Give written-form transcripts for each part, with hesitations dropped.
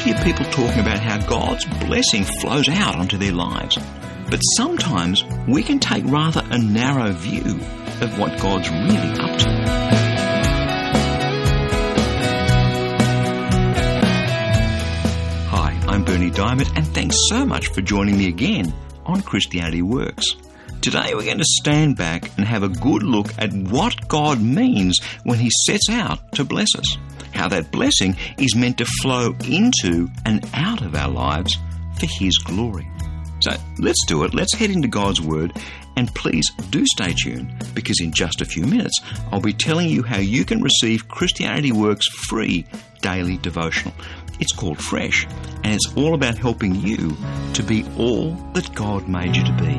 hear people talking about how God's blessing flows out onto their lives. But sometimes we can take rather a narrow view of what God's really up to. Hi, I'm Bernie Diamond, and thanks so much for joining me again on Christianity Works. Today we're going to stand back and have a good look at what God means when He sets out to bless us. How that blessing is meant to flow into and out of our lives for His glory. So let's do it. Let's head into God's Word, and please do stay tuned, because in just a few minutes I'll be telling you how you can receive Christianity Works' free daily devotional. It's called Fresh, and it's all about helping you to be all that God made you to be.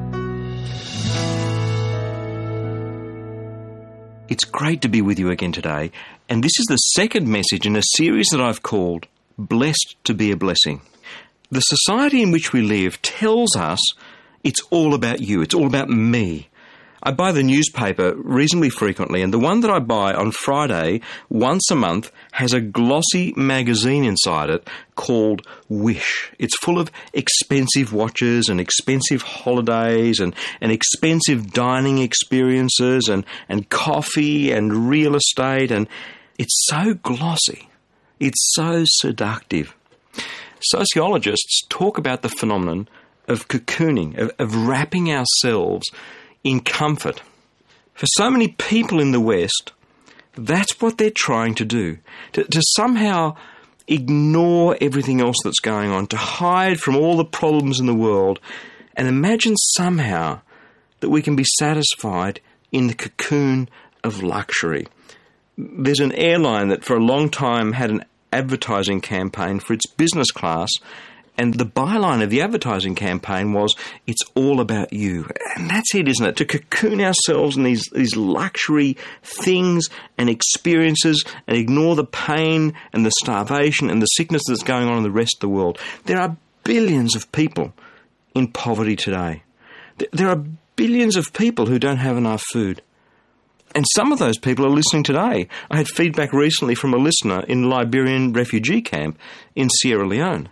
It's great to be with you again today, and this is the second message in a series that I've called Blessed to be a Blessing. The society in which we live tells us it's all about you, it's all about me. I buy the newspaper reasonably frequently, and the one that I buy on Friday once a month has a glossy magazine inside it called Wish. It's full of expensive watches and expensive holidays and expensive dining experiences and coffee and real estate, and it's so glossy. It's so seductive. Sociologists talk about the phenomenon of cocooning, of wrapping ourselves in comfort. For so many people in the West, that's what they're trying to do, to somehow ignore everything else that's going on, to hide from all the problems in the world, and imagine somehow that we can be satisfied in the cocoon of luxury. There's an airline that for a long time had an advertising campaign for its business class, and the byline of the advertising campaign was, "It's all about you." And that's it, isn't it? To cocoon ourselves in these luxury things and experiences and ignore the pain and the starvation and the sickness that's going on in the rest of the world. There are billions of people in poverty today. There are billions of people who don't have enough food. And some of those people are listening today. I had feedback recently from a listener in a Liberian refugee camp in Sierra Leone.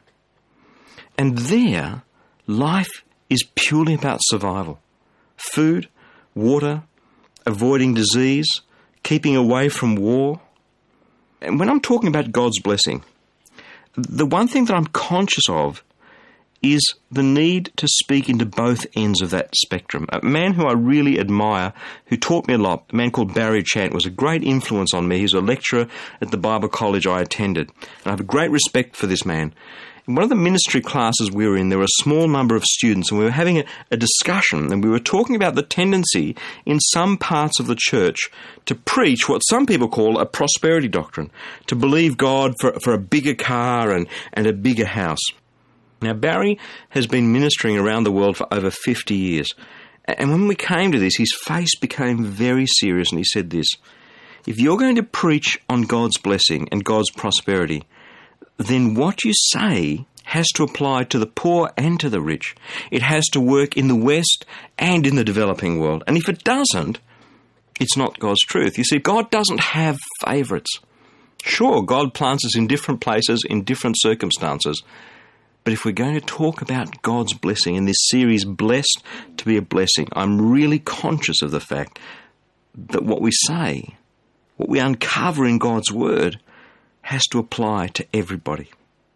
And there, life is purely about survival. Food, water, avoiding disease, keeping away from war. And when I'm talking about God's blessing, the one thing that I'm conscious of is the need to speak into both ends of that spectrum. A man who I really admire, who taught me a lot, a man called Barry Chant, was a great influence on me. He's a lecturer at the Bible college I attended. And I have a great respect for this man. In one of the ministry classes we were in, there were a small number of students, and we were having a discussion, and we were talking about the tendency in some parts of the church to preach what some people call a prosperity doctrine, to believe God for a bigger car and a bigger house. Now, Barry has been ministering around the world for over 50 years. And when we came to this, his face became very serious, and he said this: if you're going to preach on God's blessing and God's prosperity, then what you say has to apply to the poor and to the rich. It has to work in the West and in the developing world. And if it doesn't, it's not God's truth. You see, God doesn't have favourites. Sure, God plants us in different places, in different circumstances. But if we're going to talk about God's blessing in this series, Blessed to be a Blessing, I'm really conscious of the fact that what we say, what we uncover in God's Word, has to apply to everybody.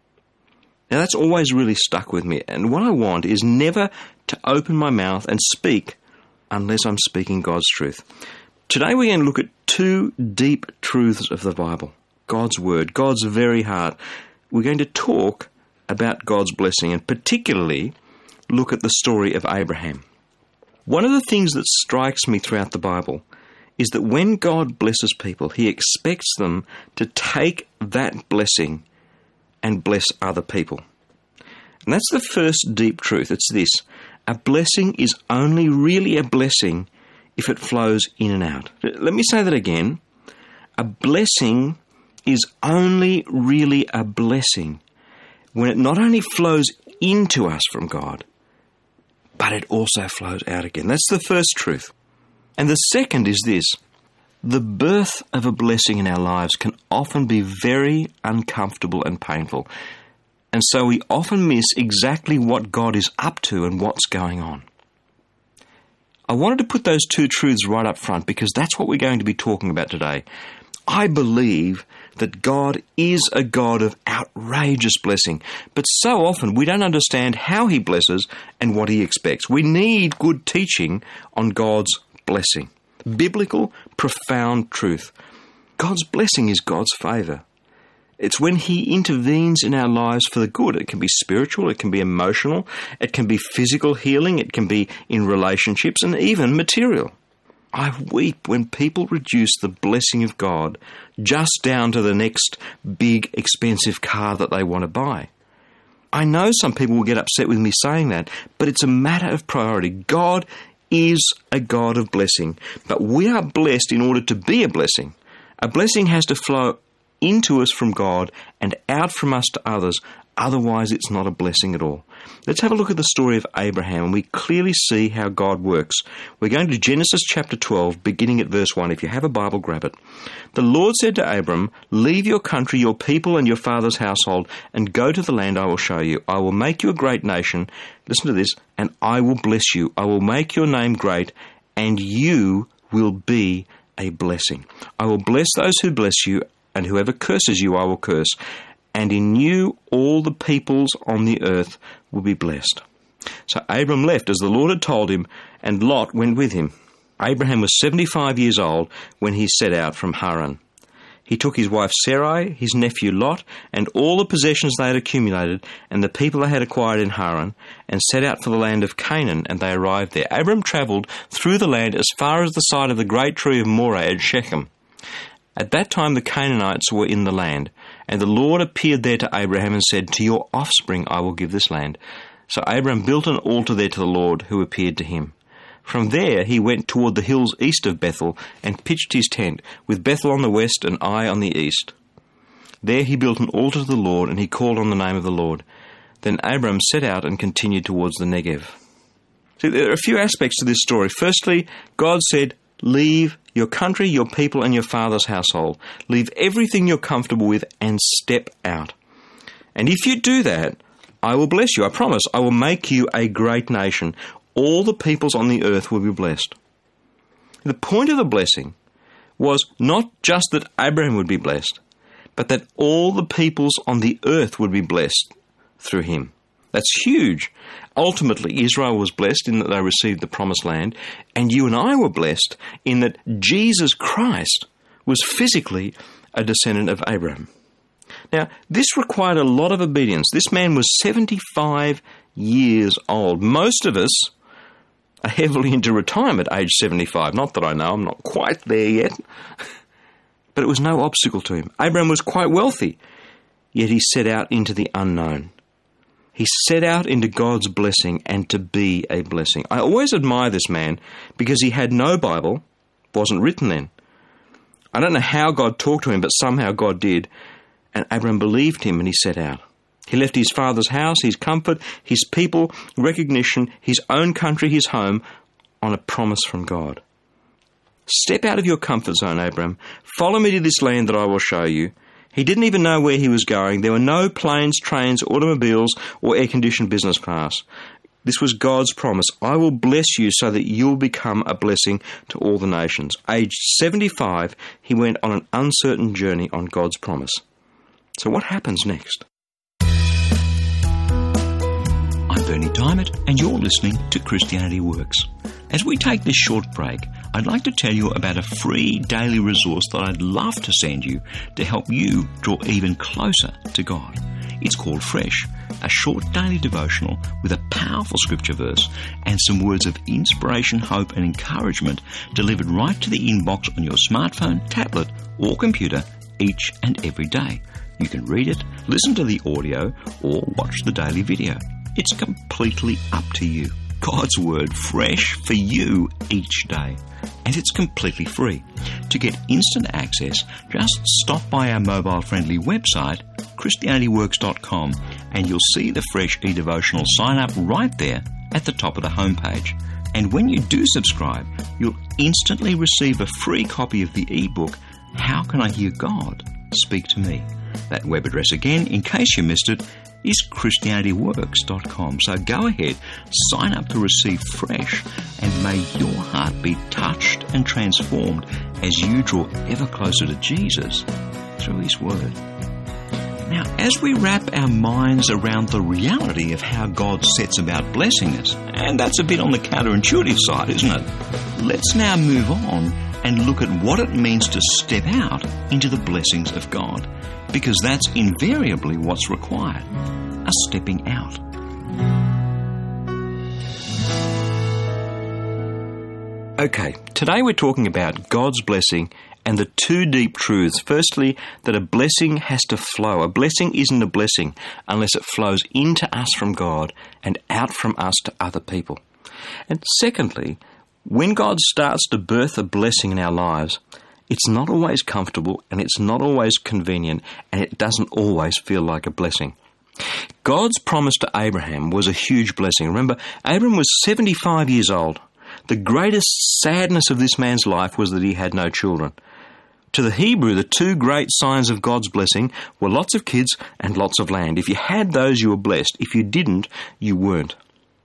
Now that's always really stuck with me, and what I want is never to open my mouth and speak unless I'm speaking God's truth. Today we're going to look at two deep truths of the Bible, God's Word, God's very heart. We're going to talk about God's blessing, and particularly look at the story of Abraham. One of the things that strikes me throughout the Bible is that when God blesses people, He expects them to take that blessing and bless other people. And that's the first deep truth. It's this: a blessing is only really a blessing if it flows in and out. Let me say that again. A blessing is only really a blessing when it not only flows into us from God, but it also flows out again. That's the first truth. And the second is this: the birth of a blessing in our lives can often be very uncomfortable and painful. And so we often miss exactly what God is up to and what's going on. I wanted to put those two truths right up front because that's what we're going to be talking about today. I believe that God is a God of outrageous blessing, but so often we don't understand how He blesses and what He expects. We need good teaching on God's blessing. Biblical, profound truth. God's blessing is God's favour. It's when He intervenes in our lives for the good. It can be spiritual, it can be emotional, it can be physical healing, it can be in relationships and even material. I weep when people reduce the blessing of God just down to the next big, expensive car that they want to buy. I know some people will get upset with me saying that, but it's a matter of priority. God is a God of blessing, but we are blessed in order to be a blessing. A blessing has to flow into us from God and out from us to others. Otherwise, it's not a blessing at all. Let's have a look at the story of Abraham, and we clearly see how God works. We're going to Genesis chapter 12, beginning at verse 1. If you have a Bible, grab it. The Lord said to Abram, "Leave your country, your people, and your father's household, and go to the land I will show you. I will make you a great nation." Listen to this. "And I will bless you. I will make your name great, and you will be a blessing. I will bless those who bless you, and whoever curses you I will curse. And in you all the peoples on the earth will be blessed." So Abram left as the Lord had told him, and Lot went with him. Abraham was 75 years old when he set out from Haran. He took his wife Sarai, his nephew Lot, and all the possessions they had accumulated, and the people they had acquired in Haran, and set out for the land of Canaan, and they arrived there. Abram travelled through the land as far as the site of the great tree of Moreh at Shechem. At that time the Canaanites were in the land, and the Lord appeared there to Abraham and said, "To your offspring I will give this land." So Abraham built an altar there to the Lord who appeared to him. From there he went toward the hills east of Bethel and pitched his tent, with Bethel on the west and Ai on the east. There he built an altar to the Lord, and he called on the name of the Lord. Then Abram set out and continued towards the Negev. See, there are a few aspects to this story. Firstly, God said, "Leave your country, your people, and your father's household. Leave everything you're comfortable with and step out. And if you do that, I will bless you. I promise. I will make you a great nation. All the peoples on the earth will be blessed." The point of the blessing was not just that Abraham would be blessed, but that all the peoples on the earth would be blessed through him. That's huge. Ultimately, Israel was blessed in that they received the promised land, and you and I were blessed in that Jesus Christ was physically a descendant of Abraham. Now, this required a lot of obedience. This man was 75 years old. Most of us are heavily into retirement at age 75. Not that I know, I'm not quite there yet. But it was no obstacle to him. Abraham was quite wealthy, yet he set out into the unknown. He set out into God's blessing and to be a blessing. I always admire this man because he had no Bible, wasn't written then. I don't know how God talked to him, but somehow God did. And Abraham believed him and he set out. He left his father's house, his comfort, his people, recognition, his own country, his home, on a promise from God. Step out of your comfort zone, Abraham. Follow me to this land that I will show you. He didn't even know where he was going. There were no planes, trains, automobiles, or air-conditioned business class. This was God's promise. I will bless you so that you'll become a blessing to all the nations. Aged 75, he went on an uncertain journey on God's promise. So what happens next? I'm Bernie Diamond, and you're listening to Christianity Works. As we take this short break, I'd like to tell you about a free daily resource that I'd love to send you to help you draw even closer to God. It's called Fresh, a short daily devotional with a powerful scripture verse and some words of inspiration, hope and encouragement delivered right to the inbox on your smartphone, tablet or computer each and every day. You can read it, listen to the audio or watch the daily video. It's completely up to you. God's Word fresh for you each day. And it's completely free. To get instant access, just stop by our mobile-friendly website, ChristianityWorks.com, and you'll see the Fresh eDevotional sign up right there at the top of the homepage. And when you do subscribe, you'll instantly receive a free copy of the ebook, How Can I Hear God Speak to Me? That web address again, in case you missed it, is ChristianityWorks.com. So go ahead, sign up to receive fresh, and may your heart be touched and transformed as you draw ever closer to Jesus through His Word. Now, as we wrap our minds around the reality of how God sets about blessing us, and that's a bit on the counterintuitive side, isn't it? Let's now move on and look at what it means to step out into the blessings of God, because that's invariably what's required, a stepping out. Okay, today we're talking about God's blessing and the two deep truths. Firstly, that a blessing has to flow. A blessing isn't a blessing unless it flows into us from God and out from us to other people. And secondly, when God starts to birth a blessing in our lives, it's not always comfortable and it's not always convenient and it doesn't always feel like a blessing. God's promise to Abraham was a huge blessing. Remember, Abraham was 75 years old. The greatest sadness of this man's life was that he had no children. To the Hebrew, the two great signs of God's blessing were lots of kids and lots of land. If you had those, you were blessed. If you didn't, you weren't.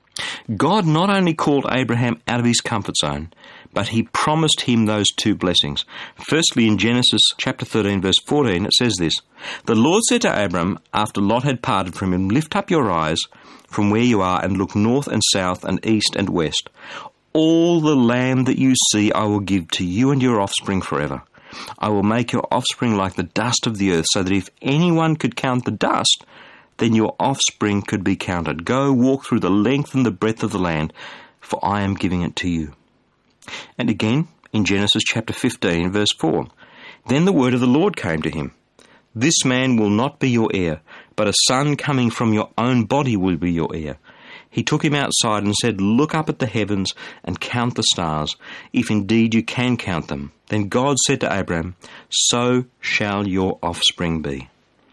God not only called Abraham out of his comfort zone, but he promised him those two blessings. Firstly, in Genesis chapter 13, verse 14, it says this: "The Lord said to Abram, after Lot had parted from him, lift up your eyes from where you are and look north and south and east and west. All the land that you see I will give to you and your offspring forever. I will make your offspring like the dust of the earth, so that if anyone could count the dust, then your offspring could be counted. Go walk through the length and the breadth of the land, for I am giving it to you." And again, in Genesis chapter 15, verse 4, "Then the word of the Lord came to him. This man will not be your heir, but a son coming from your own body will be your heir. He took him outside and said, look up at the heavens and count the stars, if indeed you can count them. Then God said to Abraham, so shall your offspring be."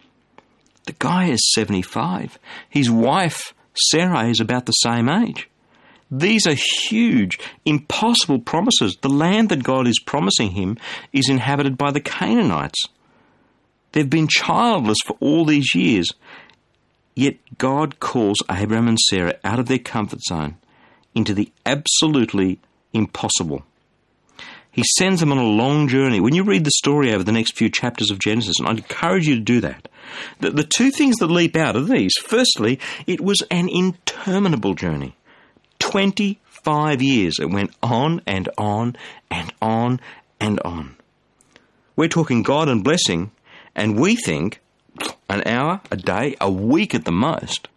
The guy is 75. His wife, Sarah, is about the same age. These are huge, impossible promises. The land that God is promising him is inhabited by the Canaanites. They've been childless for all these years. Yet God calls Abraham and Sarah out of their comfort zone into the absolutely impossible. He sends them on a long journey. When you read the story over the next few chapters of Genesis, and I'd encourage you to do that, the two things that leap out are these. Firstly, it was an interminable journey. 25 years. It went on and on and on and on. We're talking God and blessing, and we think an hour, a day, a week at the most.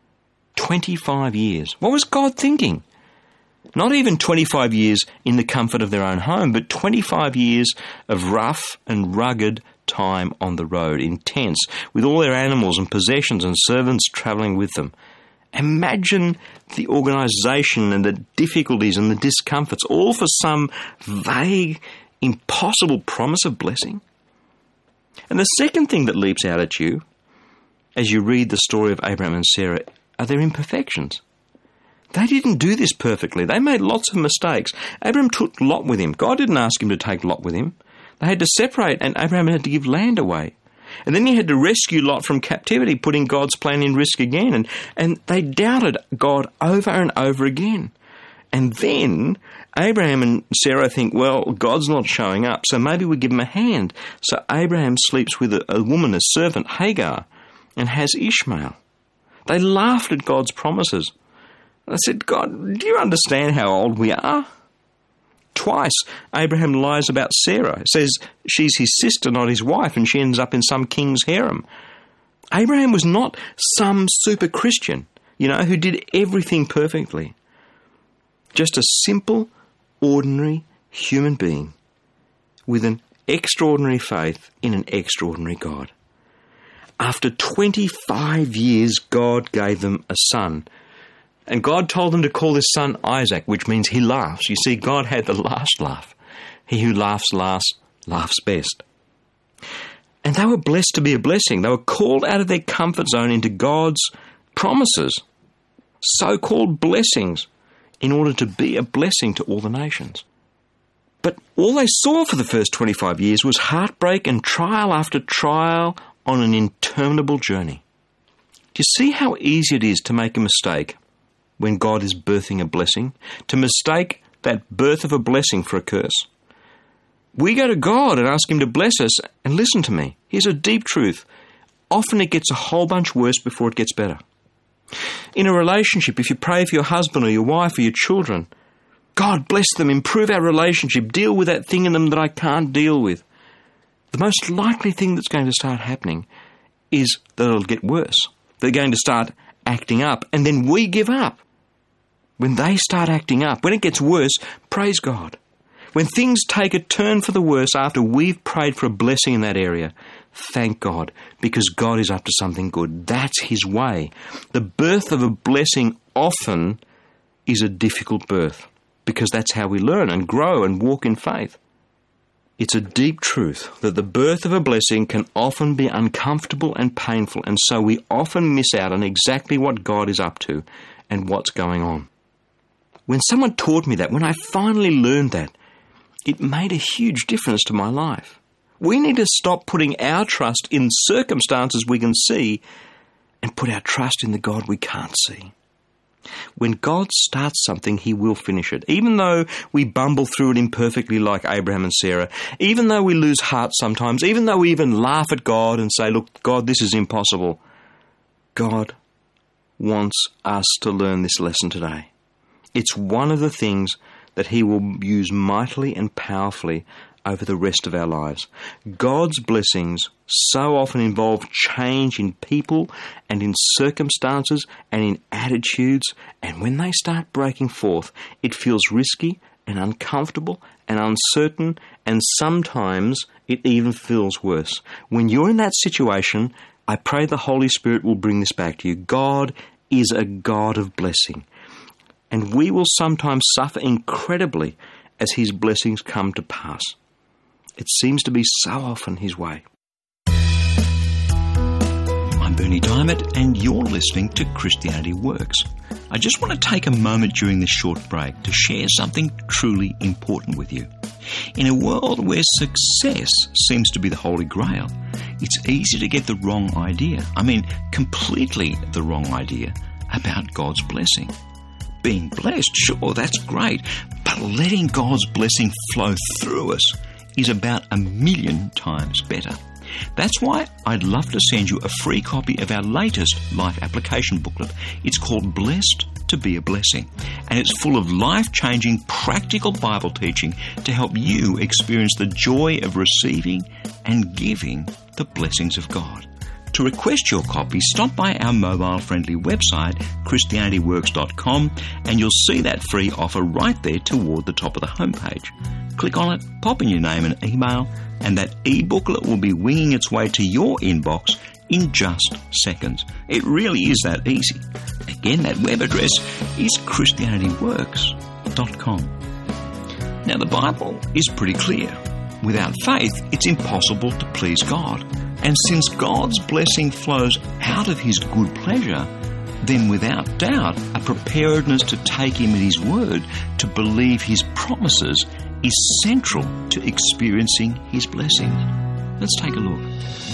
25 years. What was God thinking? Not even 25 years in the comfort of their own home, but 25 years of rough and rugged time on the road, intense, with all their animals and possessions and servants travelling with them. Imagine the organisation and the difficulties and the discomforts, all for some vague, impossible promise of blessing. And the second thing that leaps out at you as you read the story of Abraham and Sarah are their imperfections. They didn't do this perfectly. They made lots of mistakes. Abraham took Lot with him. God didn't ask him to take Lot with him. They had to separate, and Abraham had to give land away. And then he had to rescue Lot from captivity, putting God's plan in risk again. And they doubted God over and over again. And then Abraham and Sarah think, well, God's not showing up, so maybe we give him a hand. So Abraham sleeps with a woman, a servant, Hagar, and has Ishmael. They laughed at God's promises. I said, God, do you understand how old we are? Twice, Abraham lies about Sarah. Says she's his sister, not his wife, and she ends up in some king's harem. Abraham was not some super Christian, who did everything perfectly. Just a simple, ordinary human being with an extraordinary faith in an extraordinary God. After 25 years, God gave them a son. And God told them to call this son Isaac, which means he laughs. You see, God had the last laugh. He who laughs last, laughs best. And they were blessed to be a blessing. They were called out of their comfort zone into God's promises, so-called blessings, in order to be a blessing to all the nations. But all they saw for the first 25 years was heartbreak and trial after trial on an interminable journey. you see how easy it is to make a mistake when God is birthing a blessing? To mistake that birth of a blessing for a curse. We go to God and ask Him to bless us, and listen to me. Here's a deep truth. Often it gets a whole bunch worse before it gets better. In a relationship, if you pray for your husband or your wife or your children, God bless them, improve our relationship, deal with that thing in them that I can't deal with, the most likely thing that's going to start happening is that it'll get worse. They're going to start acting up, and then we give up. When they start acting up, when it gets worse, praise God. When things take a turn for the worse after we've prayed for a blessing in that area, thank God, because God is up to something good. That's His way. The birth of a blessing often is a difficult birth, because that's how we learn and grow and walk in faith. It's a deep truth that the birth of a blessing can often be uncomfortable and painful, and so we often miss out on exactly what God is up to and what's going on. When someone taught me that, when I finally learned that, it made a huge difference to my life. We need to stop putting our trust in circumstances we can see and put our trust in the God we can't see. When God starts something, He will finish it. Even though we bumble through it imperfectly like Abraham and Sarah, even though we lose heart sometimes, even though we even laugh at God and say, look, God, this is impossible, God wants us to learn this lesson today. It's one of the things that He will use mightily and powerfully over the rest of our lives. God's blessings so often involve change in people and in circumstances and in attitudes, and when they start breaking forth, it feels risky and uncomfortable and uncertain, and sometimes it even feels worse. When you're in that situation, I pray the Holy Spirit will bring this back to you. God is a God of blessing, and we will sometimes suffer incredibly as His blessings come to pass. It seems to be so often His way. I'm Bernie Diamond, and you're listening to Christianity Works. I just want to take a moment during this short break to share something truly important with you. In a world where success seems to be the Holy Grail, it's easy to get the wrong idea. Completely the wrong idea about God's blessing. Being blessed, sure, that's great, but letting God's blessing flow through us is about 1,000,000 times better. That's why I'd love to send you a free copy of our latest life application booklet. It's called Blessed to be a Blessing, and it's full of life-changing, practical Bible teaching to help you experience the joy of receiving and giving the blessings of God. To request your copy, stop by our mobile-friendly website, ChristianityWorks.com, and you'll see that free offer right there toward the top of the homepage. Click on it, pop in your name and email, and that e-booklet will be winging its way to your inbox in just seconds. It really is that easy. Again, that web address is ChristianityWorks.com. Now, the Bible is pretty clear. Without faith, it's impossible to please God. And since God's blessing flows out of His good pleasure, then without doubt, a preparedness to take Him at His word, to believe His promises, is central to experiencing His blessings. Let's take a look.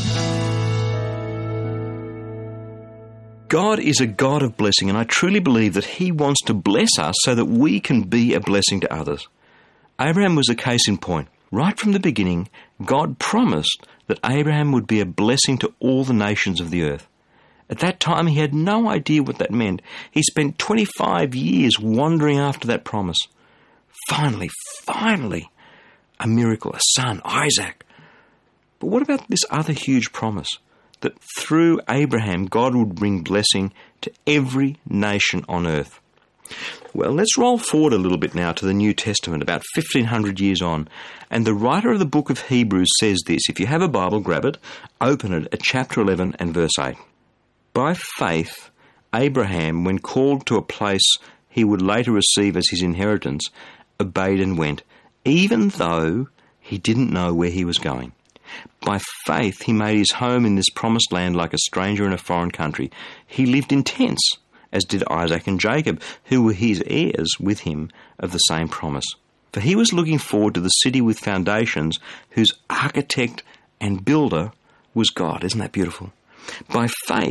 God is a God of blessing, and I truly believe that He wants to bless us so that we can be a blessing to others. Abraham was a case in point. Right from the beginning, God promised that Abraham would be a blessing to all the nations of the earth. At that time, he had no idea what that meant. He spent 25 years wandering after that promise. Finally, a miracle, a son, Isaac. But what about this other huge promise? That through Abraham, God would bring blessing to every nation on earth. Well, let's roll forward a little bit now to the New Testament, about 1,500 years on. And the writer of the book of Hebrews says this. If you have a Bible, grab it, open it at chapter 11 and verse 8. By faith, Abraham, when called to a place he would later receive as his inheritance, obeyed and went, even though he didn't know where he was going. By faith, he made his home in this promised land like a stranger in a foreign country. He lived in tents, as did Isaac and Jacob, who were his heirs with him of the same promise. For he was looking forward to the city with foundations, whose architect and builder was God. Isn't that beautiful? By faith,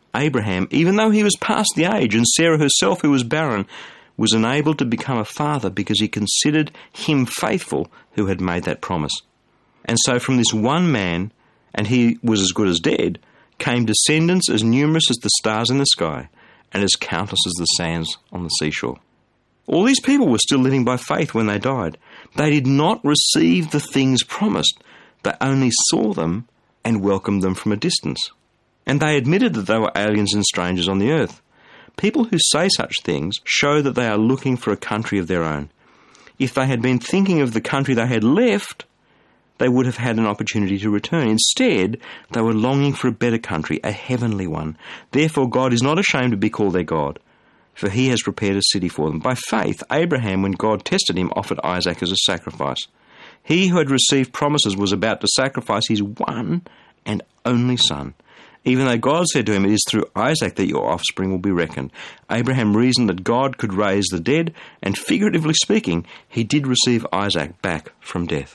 Abraham, even though he was past the age, and Sarah herself, who was barren, was enabled to become a father because he considered him faithful who had made that promise. And so from this one man, and he was as good as dead, came descendants as numerous as the stars in the sky and as countless as the sands on the seashore. All these people were still living by faith when they died. They did not receive the things promised. They only saw them and welcomed them from a distance. And they admitted that they were aliens and strangers on the earth. People who say such things show that they are looking for a country of their own. If they had been thinking of the country they had left, they would have had an opportunity to return. Instead, they were longing for a better country, a heavenly one. Therefore, God is not ashamed to be called their God, for he has prepared a city for them. By faith, Abraham, when God tested him, offered Isaac as a sacrifice. He who had received promises was about to sacrifice his one and only son. Even though God said to him, "It is through Isaac that your offspring will be reckoned," Abraham reasoned that God could raise the dead, and figuratively speaking, he did receive Isaac back from death.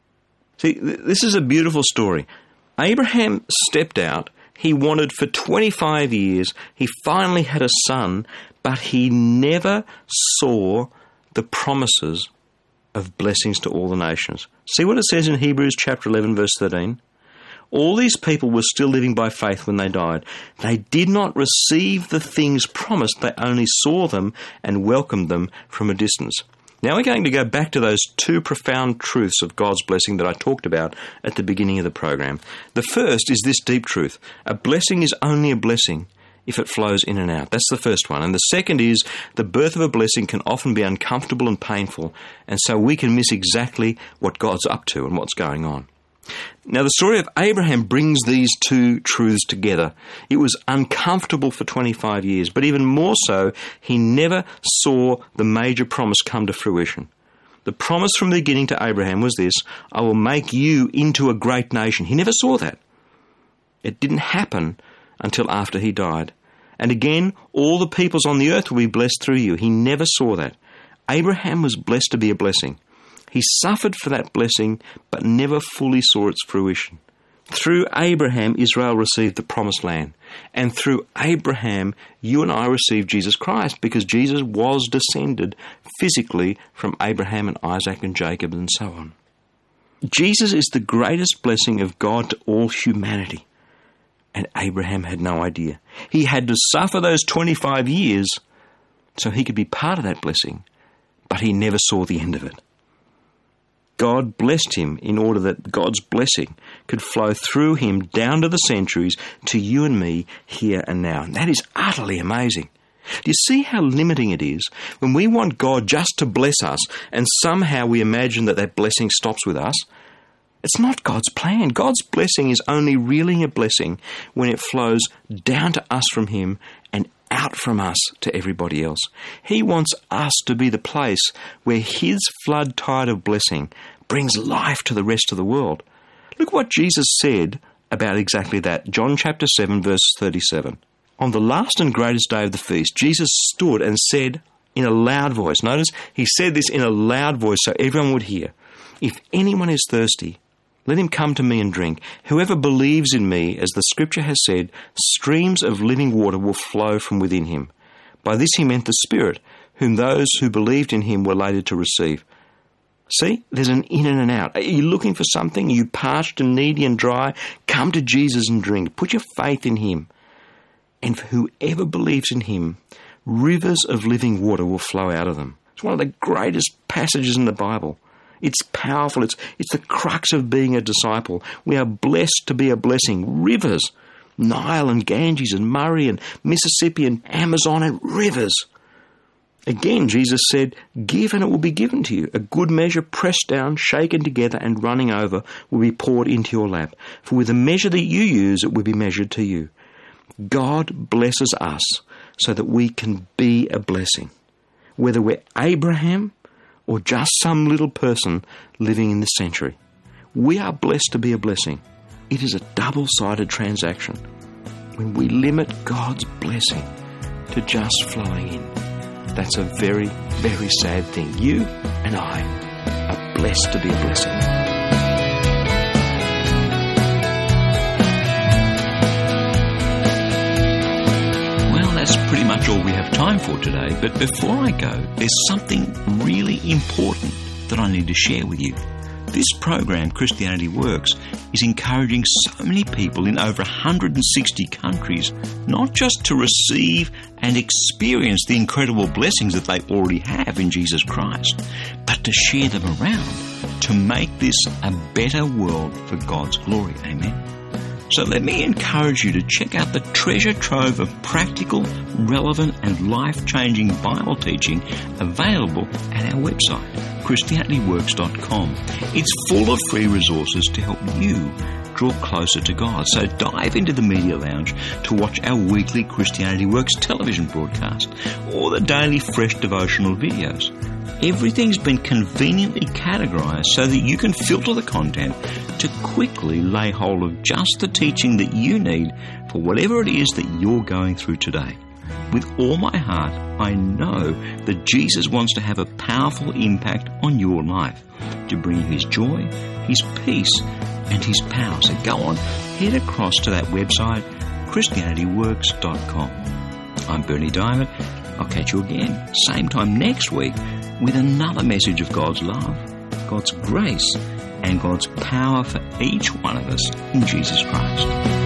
See, this is a beautiful story. Abraham stepped out. He wanted for 25 years. He finally had a son, but he never saw the promises of blessings to all the nations. See what it says in Hebrews chapter 11, verse 13? All these people were still living by faith when they died. They did not receive the things promised. They only saw them and welcomed them from a distance. Now we're going to go back to those two profound truths of God's blessing that I talked about at the beginning of the program. The first is this deep truth. A blessing is only a blessing if it flows in and out. That's the first one. And the second is the birth of a blessing can often be uncomfortable and painful, and so we can miss exactly what God's up to and what's going on. Now, the story of Abraham brings these two truths together. It was uncomfortable for 25 years, but even more so, he never saw the major promise come to fruition. The promise from the beginning to Abraham was this: I will make you into a great nation. He never saw that. It didn't happen until after he died. And again, all the peoples on the earth will be blessed through you. He never saw that. Abraham was blessed to be a blessing. He suffered for that blessing, but never fully saw its fruition. Through Abraham, Israel received the promised land. And through Abraham, you and I received Jesus Christ, because Jesus was descended physically from Abraham and Isaac and Jacob and so on. Jesus is the greatest blessing of God to all humanity. And Abraham had no idea. He had to suffer those 25 years so he could be part of that blessing, but he never saw the end of it. God blessed him in order that God's blessing could flow through him down to the centuries to you and me here and now. And that is utterly amazing. Do you see how limiting it is when we want God just to bless us and somehow we imagine that that blessing stops with us? It's not God's plan. God's blessing is only really a blessing when it flows down to us from him and out from us to everybody else. He wants us to be the place where his flood tide of blessing brings life to the rest of the world. Look what Jesus said about exactly that. John chapter 7, verse 37. On the last and greatest day of the feast, Jesus stood and said in a loud voice, notice he said this in a loud voice so everyone would hear, "If anyone is thirsty, let him come to me and drink. Whoever believes in me, as the scripture has said, streams of living water will flow from within him." By this he meant the Spirit, whom those who believed in him were later to receive. See, there's an in and an out. Are you looking for something? Are you parched and needy and dry? Come to Jesus and drink. Put your faith in him. And for whoever believes in him, rivers of living water will flow out of them. It's one of the greatest passages in the Bible. It's powerful. It's the crux of being a disciple. We are blessed to be a blessing. Rivers, Nile and Ganges and Murray and Mississippi and Amazon and rivers. Again, Jesus said, "Give and it will be given to you. A good measure pressed down, shaken together and running over will be poured into your lap. For with the measure that you use, it will be measured to you." God blesses us so that we can be a blessing. Whether we're Abraham or just some little person living in this century, we are blessed to be a blessing. It is a double-sided transaction when we limit God's blessing to just flowing in. That's a very, very sad thing. You and I are blessed to be a blessing. pretty much all we have time for today, but before I go, there's something really important that I need to share with you. This program, Christianity Works, is encouraging so many people in over 160 countries not just to receive and experience the incredible blessings that they already have in Jesus Christ, but to share them around to make this a better world for God's glory. Amen. So let me encourage you to check out the treasure trove of practical, relevant and life-changing Bible teaching available at our website, ChristianityWorks.com. It's full of free resources to help you draw closer to God. So dive into the Media Lounge to watch our weekly Christianity Works television broadcast or the daily fresh devotional videos. Everything's been conveniently categorized so that you can filter the content to quickly lay hold of just the teaching that you need for whatever it is that you're going through today. With all my heart, I know that Jesus wants to have a powerful impact on your life, to bring you His joy, His peace, and His power. So go on, head across to that website, ChristianityWorks.com. I'm Bernie Diamond. I'll catch you again, same time next week, with another message of God's love, God's grace, and God's power for each one of us in Jesus Christ.